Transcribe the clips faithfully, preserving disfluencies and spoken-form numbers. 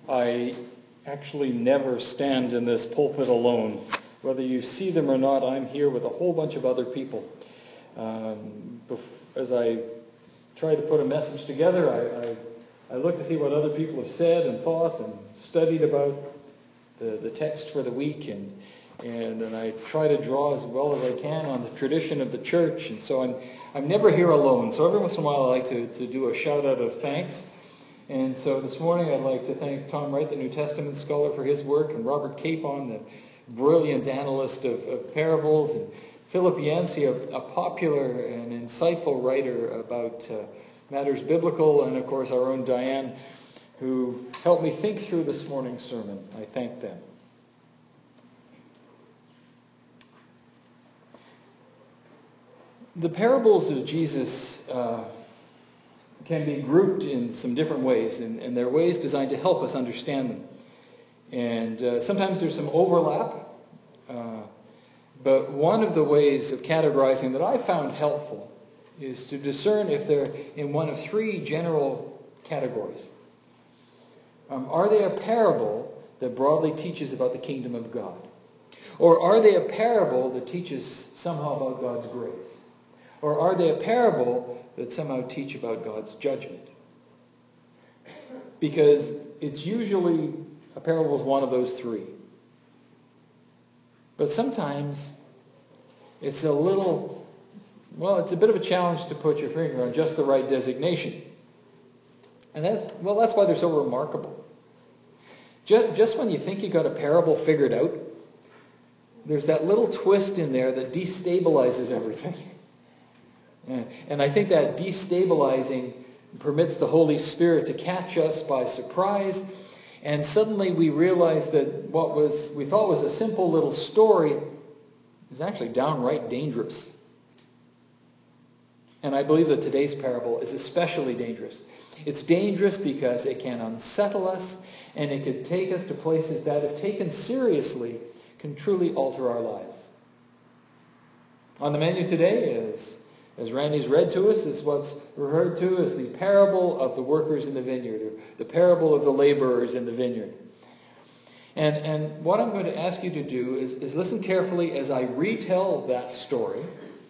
I actually never stand in this pulpit alone. Whether you see them or not, I'm here with a whole bunch of other people. Um, as I try to put a message together, I, I, I look to see what other people have said and thought and studied about the, the text for the week, and, and and I try to draw as well as I can on the tradition of the church. And so I'm I'm never here alone. So every once in a while I like to, to do a shout out of thanks. And so this morning I'd like to thank Tom Wright, the New Testament scholar, for his work, and Robert Capon, the brilliant analyst of, of parables, and Philip Yancey, a, a popular and insightful writer about uh, matters biblical, and of course our own Diane, who helped me think through this morning's sermon. I thank them. The parables of Jesus uh, can be grouped in some different ways, and, and they're ways designed to help us understand them. And uh, sometimes there's some overlap, uh, but one of the ways of categorizing that I found helpful is to discern if they're in one of three general categories. Um, are they a parable that broadly teaches about the kingdom of God? Or are they a parable that teaches somehow about God's grace? Or are they a parable that somehow teach about God's judgment? Because it's usually, a parable is one of those three. But sometimes it's a little, well, it's a bit of a challenge to put your finger on just the right designation. And that's, well, that's why they're so remarkable. Just, just when you think you got a parable figured out, there's that little twist in there that destabilizes everything. And I think that destabilizing permits the Holy Spirit to catch us by surprise, and suddenly we realize that what was we thought was a simple little story is actually downright dangerous. And I believe that today's parable is especially dangerous. It's dangerous because it can unsettle us, and it could take us to places that, if taken seriously, can truly alter our lives. On the menu today is, as Randy's read to us, is what's referred to as the parable of the workers in the vineyard, or the parable of the laborers in the vineyard. And, and what I'm going to ask you to do is, is listen carefully as I retell that story.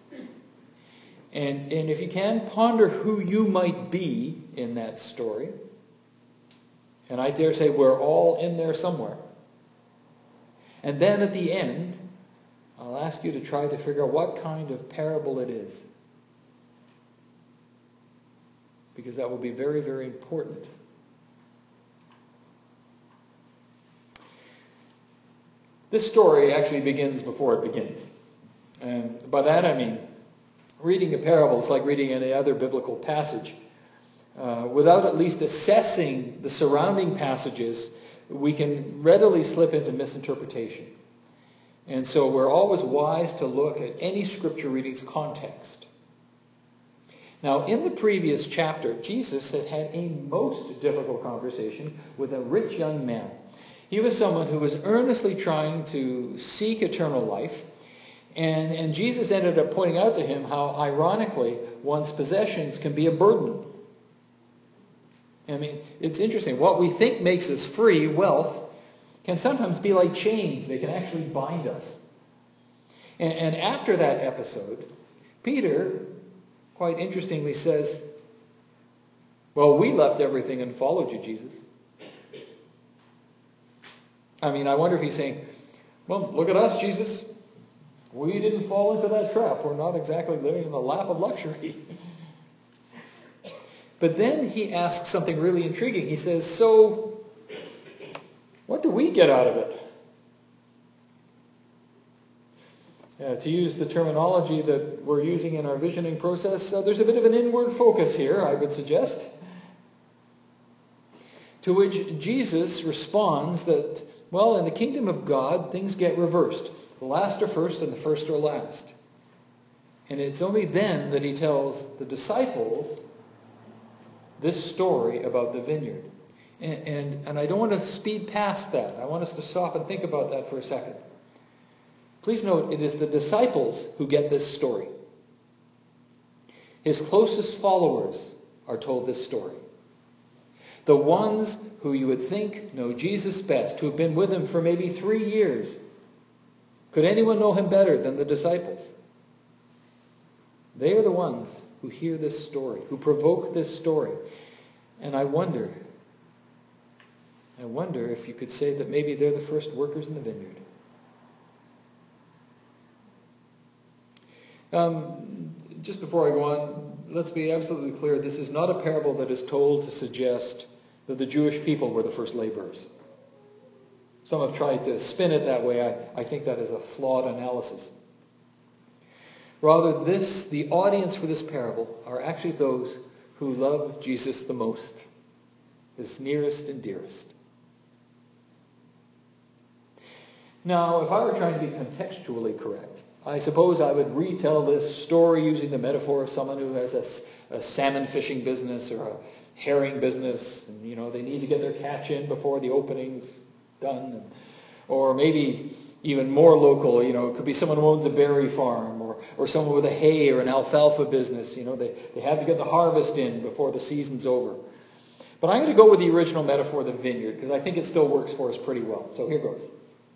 And, and if you can, ponder who you might be in that story. And I dare say we're all in there somewhere. And then at the end, I'll ask you to try to figure out what kind of parable it is. Because that will be very, very important. This story actually begins before it begins. And by that I mean, reading a parable is like reading any other biblical passage. Uh, without at least assessing the surrounding passages, we can readily slip into misinterpretation. And so we're always wise to look at any scripture reading's context. Now, in the previous chapter, Jesus had had a most difficult conversation with a rich young man. He was someone who was earnestly trying to seek eternal life, and, and Jesus ended up pointing out to him how, ironically, one's possessions can be a burden. I mean, it's interesting. What we think makes us free, wealth, can sometimes be like chains. They can actually bind us. And, and after that episode, Peter, quite interestingly, says, well, we left everything and followed you, Jesus. I mean, I wonder if he's saying, well, look at us, Jesus. We didn't fall into that trap. We're not exactly living in the lap of luxury. But then he asks something really intriguing. He says, so what do we get out of it? Uh, to use the terminology that we're using in our visioning process, uh, there's a bit of an inward focus here, I would suggest. To which Jesus responds that, well, in the kingdom of God, things get reversed. The last are first and the first are last. And it's only then that he tells the disciples this story about the vineyard. And, and, and I don't want to speed past that. I want us to stop and think about that for a second. Please note, it is the disciples who get this story. His closest followers are told this story. The ones who you would think know Jesus best, who have been with him for maybe three years. Could anyone know him better than the disciples? They are the ones who hear this story, who provoke this story. And I wonder, I wonder if you could say that maybe they're the first workers in the vineyard. Um, just before I go on, let's be absolutely clear. This is not a parable that is told to suggest that the Jewish people were the first laborers. Some have tried to spin it that way. I, I think that is a flawed analysis. Rather, this, the audience for this parable are actually those who love Jesus the most, his nearest and dearest. Now, if I were trying to be contextually correct, I suppose I would retell this story using the metaphor of someone who has a, a salmon fishing business or a herring business, and you know they need to get their catch in before the opening's done, and, or maybe even more local, you know, it could be someone who owns a berry farm, or or someone with a hay or an alfalfa business. You know, they, they have to get the harvest in before the season's over. But I'm going to go with the original metaphor of the vineyard, because I think it still works for us pretty well. So here goes.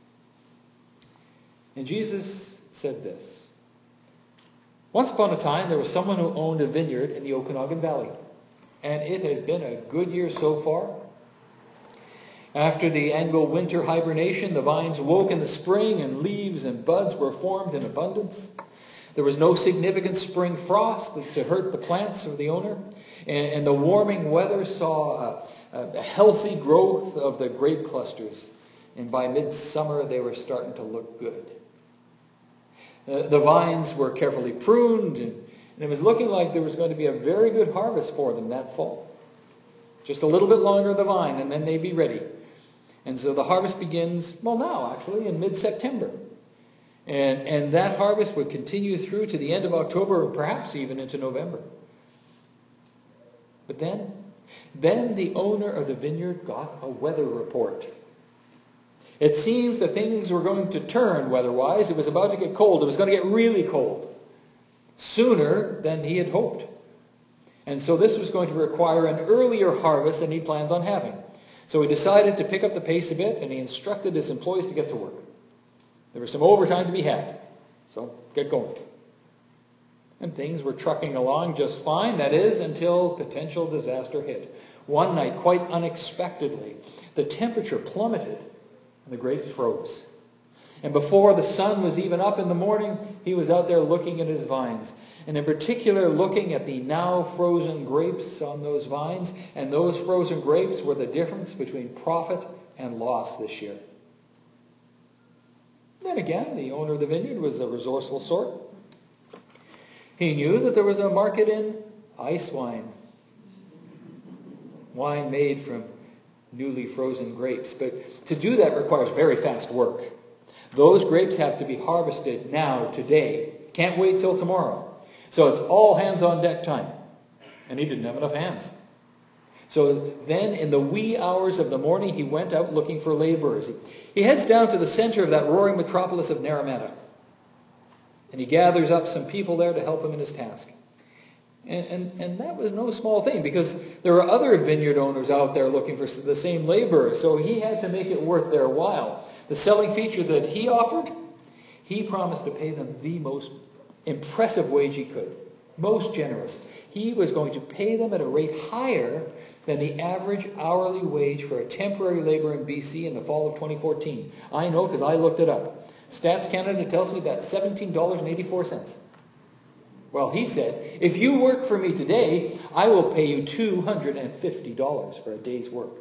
And Jesus said this: once upon a time, there was someone who owned a vineyard in the Okanagan Valley, and it had been a good year so far. After the annual winter hibernation, the vines woke in the spring, and leaves and buds were formed in abundance. There was no significant spring frost to hurt the plants or the owner, and, and the warming weather saw a, a healthy growth of the grape clusters, and by midsummer they were starting to look good. Uh, the vines were carefully pruned, and, and it was looking like there was going to be a very good harvest for them that fall. Just a little bit longer of the vine, and then they'd be ready. And so the harvest begins, well now actually, in mid-September. And, and that harvest would continue through to the end of October, or perhaps even into November. But then, then the owner of the vineyard got a weather report. It seems that things were going to turn weather-wise. It was about to get cold. It was going to get really cold. Sooner than he had hoped. And so this was going to require an earlier harvest than he planned on having. So he decided to pick up the pace a bit, and he instructed his employees to get to work. There was some overtime to be had, so get going. And things were trucking along just fine, that is, until potential disaster hit. One night, quite unexpectedly, the temperature plummeted, and the grapes froze. And before the sun was even up in the morning, he was out there looking at his vines. And in particular, looking at the now frozen grapes on those vines. And those frozen grapes were the difference between profit and loss this year. Then again, the owner of the vineyard was a resourceful sort. He knew that there was a market in ice wine. Wine made from newly frozen grapes. But to do that requires very fast work. Those grapes have to be harvested now, today. Can't wait till tomorrow. So it's all hands on deck time. And he didn't have enough hands. So then in the wee hours of the morning, he went out looking for laborers. He, he heads down to the center of that roaring metropolis of Naramata. And he gathers up some people there to help him in his task. And, and, and that was no small thing, because there were other vineyard owners out there looking for the same laborers. So he had to make it worth their while. The selling feature that he offered, he promised to pay them the most impressive wage he could. Most generous. He was going to pay them at a rate higher than the average hourly wage for a temporary laborer in B C in the fall of twenty fourteen. I know because I looked it up. Stats Canada tells me that's seventeen dollars and eighty-four cents. Well, he said, if you work for me today, I will pay you two hundred fifty dollars for a day's work.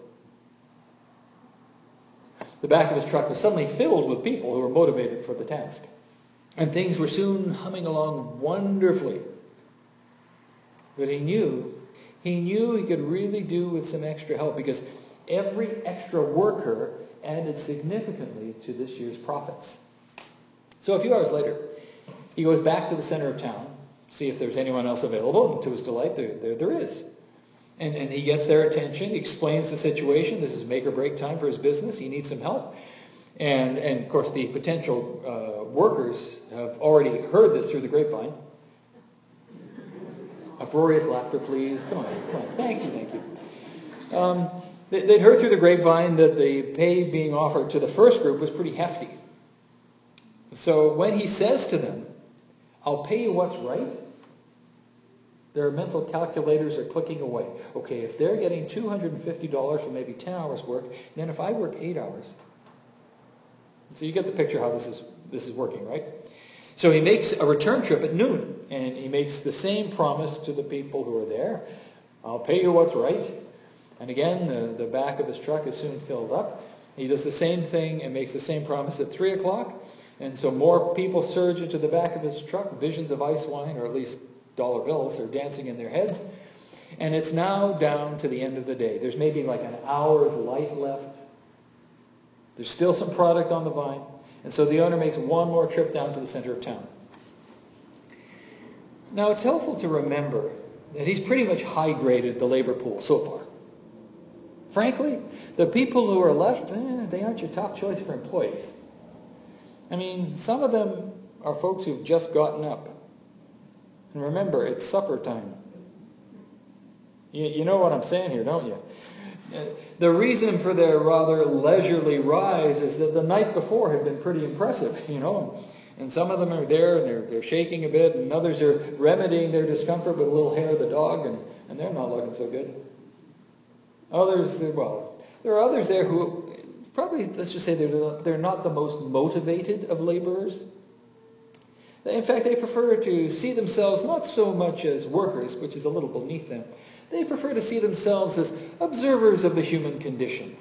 The back of his truck was suddenly filled with people who were motivated for the task. And things were soon humming along wonderfully. But he knew, he knew he could really do with some extra help, because every extra worker added significantly to this year's profits. So a few hours later, he goes back to the center of town, see if there's anyone else available, and to his delight, there, there, there is. And, and he gets their attention, explains the situation. This is make or break time for his business. He needs some help. And, and of course, the potential uh, workers have already heard this through the grapevine. Uproarious laughter, please. Come on, come on. Thank you, thank you. Um, they, they'd heard through the grapevine that the pay being offered to the first group was pretty hefty. So when he says to them, I'll pay you what's right, their mental calculators are clicking away. Okay, if they're getting two hundred fifty dollars for maybe ten hours work, then if I work eight hours. So you get the picture how this is this is working, right? So he makes a return trip at noon, and he makes the same promise to the people who are there. I'll pay you what's right. And again, the, the back of his truck is soon filled up. He does the same thing and makes the same promise at three o'clock. And so more people surge into the back of his truck. Visions of ice wine, or at least dollar bills, are dancing in their heads. And it's now down to the end of the day. There's maybe like an hour's light left. There's still some product on the vine. And so the owner makes one more trip down to the center of town. Now it's helpful to remember that he's pretty much high-graded the labor pool so far. Frankly, the people who are left, eh, they aren't your top choice for employees. I mean, some of them are folks who've just gotten up. And remember, it's supper time. You, you know what I'm saying here, don't you? Uh, the reason for their rather leisurely rise is that the night before had been pretty impressive, you know. And some of them are there and they're, they're shaking a bit, and others are remedying their discomfort with a little hair of the dog, and, and they're not looking so good. Others, well, there are others there who probably, let's just say they're, they're not the most motivated of laborers. In fact, they prefer to see themselves not so much as workers, which is a little beneath them. They prefer to see themselves as observers of the human condition.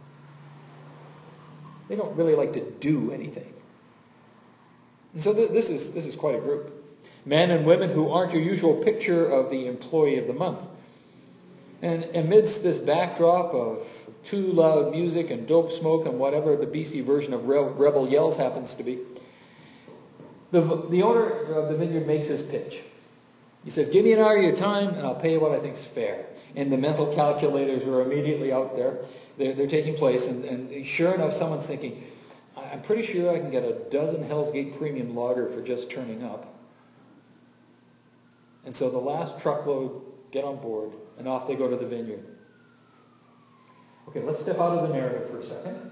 They don't really like to do anything. And so th- this is, this is quite a group. Men and women who aren't your usual picture of the employee of the month. And amidst this backdrop of too loud music and dope smoke and whatever the B C version of Re- Rebel Yells happens to be, the, the owner of the vineyard makes his pitch. He says, give me an hour of your time and I'll pay you what I think is fair. And the mental calculators are immediately out there. They're, they're taking place. And, and sure enough, someone's thinking, I'm pretty sure I can get a dozen Hell's Gate Premium Lager for just turning up. And so the last truckload get on board, and off they go to the vineyard. Okay, let's step out of the narrative for a second.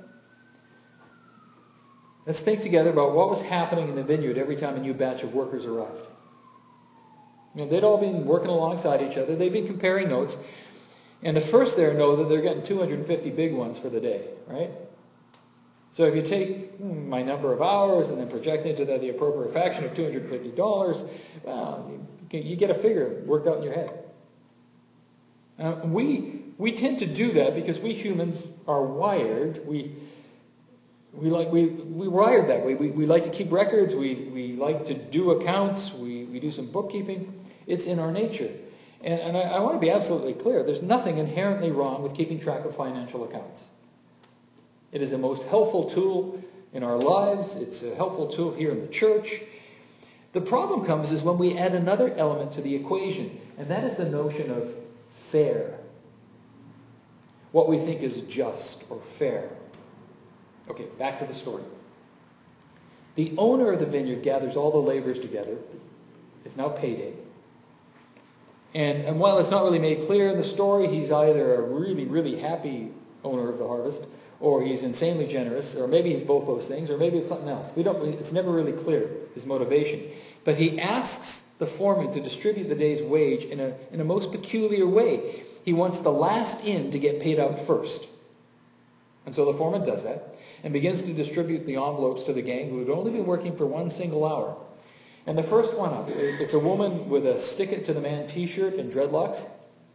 Let's think together about what was happening in the vineyard every time a new batch of workers arrived. You know, they'd all been working alongside each other. They'd been comparing notes. And the first there know that they're getting two hundred fifty big ones for the day, right? So if you take my number of hours and then project into that the appropriate fraction of two hundred fifty dollars, well, you, you get a figure worked out in your head. Uh, we we tend to do that because we humans are wired. We we like we we wired that way. We we like to keep records. We we like to do accounts. We we do some bookkeeping. It's in our nature. And, and I, I want to be absolutely clear. There's nothing inherently wrong with keeping track of financial accounts. It is a most helpful tool in our lives. It's a helpful tool here in the church. The problem comes is when we add another element to the equation, and that is the notion of fair. What we think is just or fair. Okay, back to the story. The owner of the vineyard gathers all the laborers together. It's now payday. And, and while it's not really made clear in the story, he's either a really, really happy owner of the harvest, or he's insanely generous, or maybe he's both those things, or maybe it's something else. We don't. It's never really clear, his motivation. But he asks the foreman to distribute the day's wage in a, in a most peculiar way. He wants the last in to get paid out first. And so the foreman does that and begins to distribute the envelopes to the gang who had only been working for one single hour. And the first one up, it's a woman with a stick it to the man t-shirt and dreadlocks.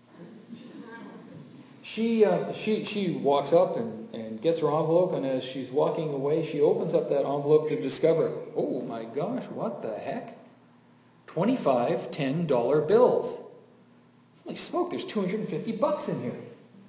She, uh, she, she walks up and, and gets her envelope, and as she's walking away, she opens up that envelope to discover, oh my gosh, what the heck? twenty-five ten dollar bills. Holy smoke, there's two hundred fifty bucks in here.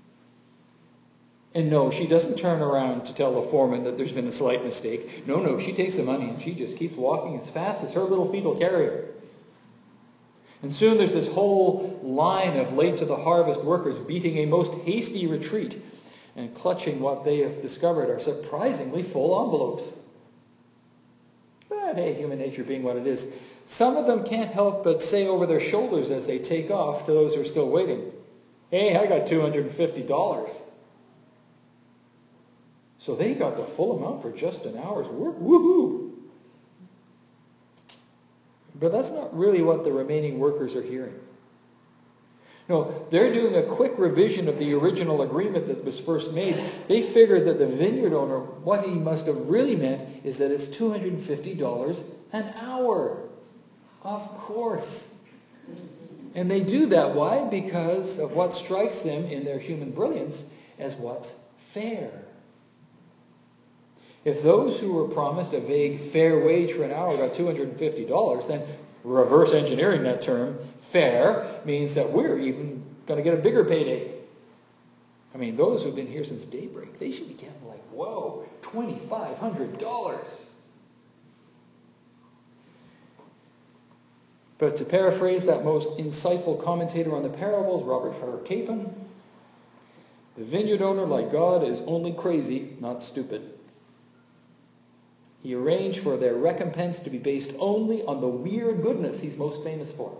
And no, she doesn't turn around to tell the foreman that there's been a slight mistake. No, no, she takes the money and she just keeps walking as fast as her little feet will carry her. And soon there's this whole line of late-to-the-harvest workers beating a most hasty retreat and clutching what they have discovered are surprisingly full envelopes. But hey, human nature being what it is, some of them can't help but say over their shoulders as they take off to those who are still waiting, Hey, I got two hundred fifty dollars. So they got the full amount for just an hour's work. Woohoo! But that's not really what the remaining workers are hearing. No, they're doing a quick revision of the original agreement that was first made. They figured that the vineyard owner, what he must have really meant is that it's two hundred fifty dollars an hour. Of course. And they do that. Why? Because of what strikes them in their human brilliance as what's fair. If those who were promised a vague fair wage for an hour got two hundred fifty dollars, then reverse engineering that term, fair, means that we're even going to get a bigger payday. I mean, those who've been here since daybreak, they should be getting like, whoa, two thousand five hundred dollars. But to paraphrase that most insightful commentator on the parables, Robert Farrar Capon, the vineyard owner, like God, is only crazy, not stupid. He arranged for their recompense to be based only on the weird goodness he's most famous for.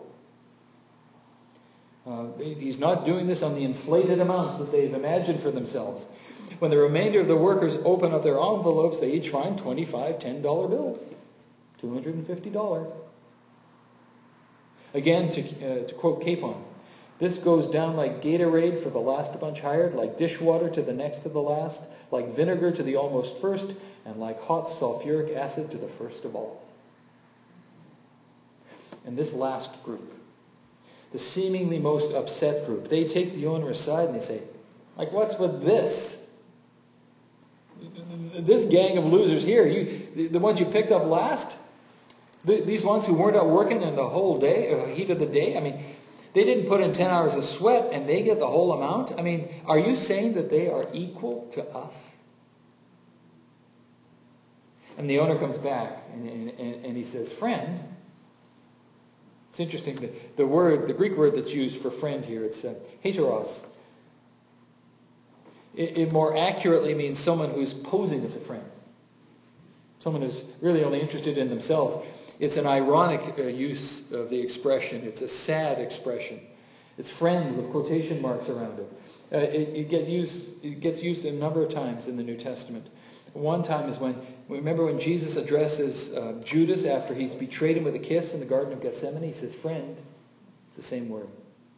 Uh, he's not doing this on the inflated amounts that they've imagined for themselves. When the remainder of the workers open up their envelopes, they each find twenty-five ten dollar bills. two hundred fifty dollars. Again, to, uh, to quote Capon, this goes down like Gatorade for the last bunch hired, like dishwater to the next to the last, like vinegar to the almost first, and like hot sulfuric acid to the first of all. And this last group, the seemingly most upset group, they take the owner aside and they say, like, what's with this? This gang of losers here, you, the ones you picked up last, these ones who weren't out working in the whole day, uh, heat of the day, I mean, they didn't put in ten hours of sweat and they get the whole amount? I mean, are you saying that they are equal to us? And the owner comes back and, and, and he says, friend. It's interesting, the, the word, the Greek word that's used for friend here, it's uh, heteros. It, it more accurately means someone who's posing as a friend. Someone who's really only interested in themselves. It's an ironic uh, use of the expression. It's a sad expression. It's friend with quotation marks around it. Uh, it, it, get used, it gets used a number of times in the New Testament. One time is when, remember when Jesus addresses uh, Judas after he's betrayed him with a kiss in the Garden of Gethsemane? He says, friend. It's the same word.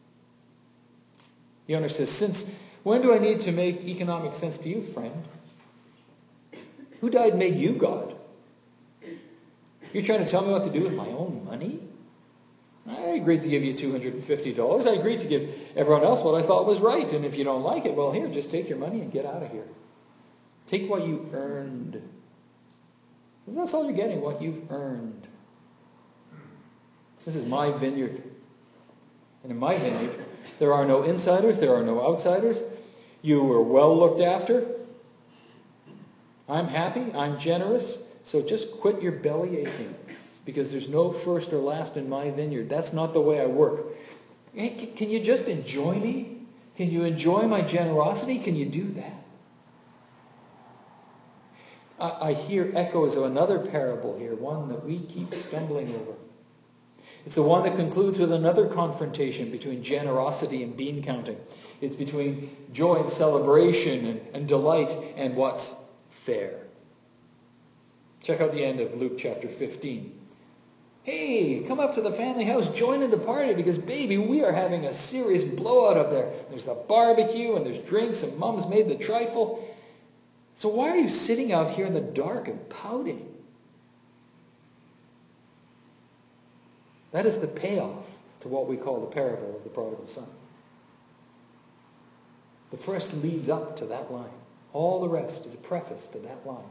The owner says, since when do I need to make economic sense to you, friend? Who died and made you God? You're trying to tell me what to do with my own money? I agreed to give you two hundred fifty dollars. I agreed to give everyone else what I thought was right. And if you don't like it, well, here, just take your money and get out of here. Take what you earned. Because that's all you're getting, what you've earned. This is my vineyard. And in my vineyard, there are no insiders, there are no outsiders. You were well looked after. I'm happy, I'm generous. So just quit your belly aching, because there's no first or last in my vineyard. That's not the way I work. Can you just enjoy me? Can you enjoy my generosity? Can you do that? I, I hear echoes of another parable here, one that we keep stumbling over. It's the one that concludes with another confrontation between generosity and bean counting. It's between joy and celebration and, and delight and what's fair. Check out the end of Luke chapter fifteen. Hey, come up to the family house, join in the party, because baby, we are having a serious blowout up there. There's the barbecue and there's drinks and mom's made the trifle. So why are you sitting out here in the dark and pouting? That is the payoff to what we call the parable of the prodigal son. The first leads up to that line. All the rest is a preface to that line.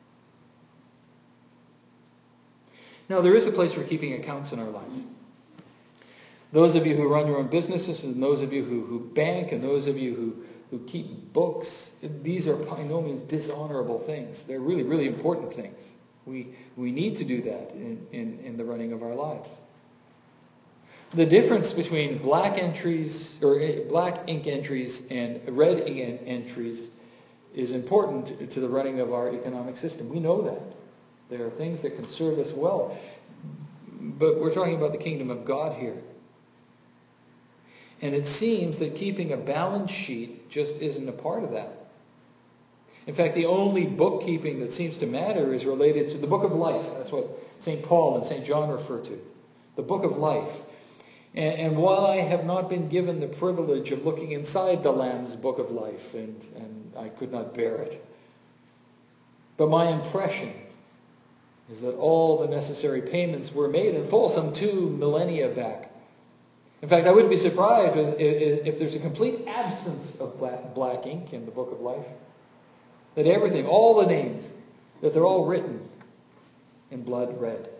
Now, there is a place for keeping accounts in our lives. Those of you who run your own businesses, and those of you who, who bank, and those of you who, who keep books, these are by no means dishonorable things. They're really, really important things. We, we need to do that in, in, in the running of our lives. The difference between black entries, or black ink entries and red ink entries is important to the running of our economic system. We know that. There are things that can serve us well. But we're talking about the kingdom of God here. And it seems that keeping a balance sheet just isn't a part of that. In fact, the only bookkeeping that seems to matter is related to the book of life. That's what Saint Paul and Saint John refer to. The book of life. And, and while I have not been given the privilege of looking inside the Lamb's book of life, and, and I could not bear it, but my impression is that all the necessary payments were made in full some two millennia back. In fact, I wouldn't be surprised if, if there's a complete absence of black, black ink in the book of life. That everything, all the names, that they're all written in blood red.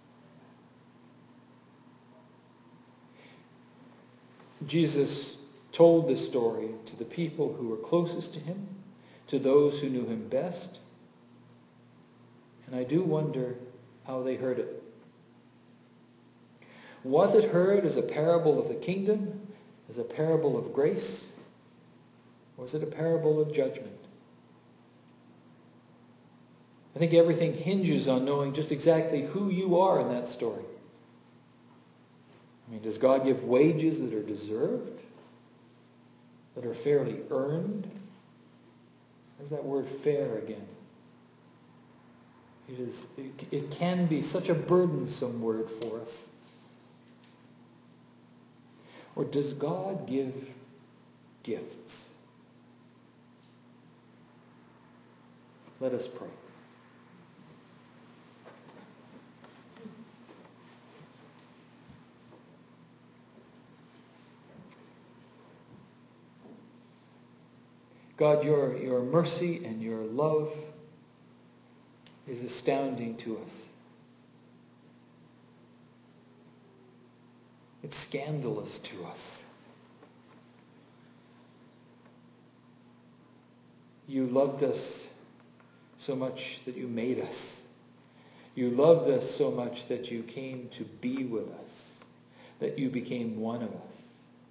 Jesus told this story to the people who were closest to him, to those who knew him best. And I do wonder how they heard it. Was it heard as a parable of the kingdom, as a parable of grace, or was it a parable of judgment? I think everything hinges on knowing just exactly who you are in that story. I mean, does God give wages that are deserved? That are fairly earned? There's that word fair again. It is, it, it can be such a burdensome word for us. Or does God give gifts? Let us pray. God, your, your mercy and your love is astounding to us. It's scandalous to us. You loved us so much that you made us. You loved us so much that you came to be with us, that you became one of us.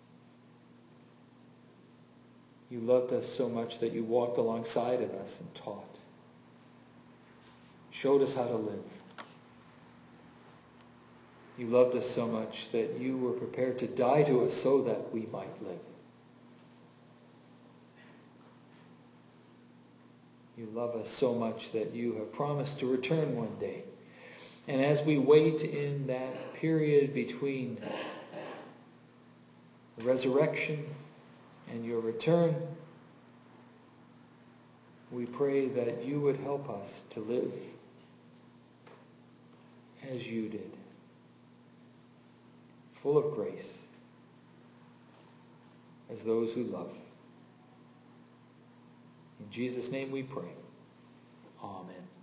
You loved us so much that you walked alongside of us and taught, showed us how to live. You loved us so much that you were prepared to die to us so that we might live. You love us so much that you have promised to return one day. And as we wait in that period between the resurrection and your return, we pray that you would help us to live as you did, full of grace, as those who love. In Jesus' name we pray. Amen.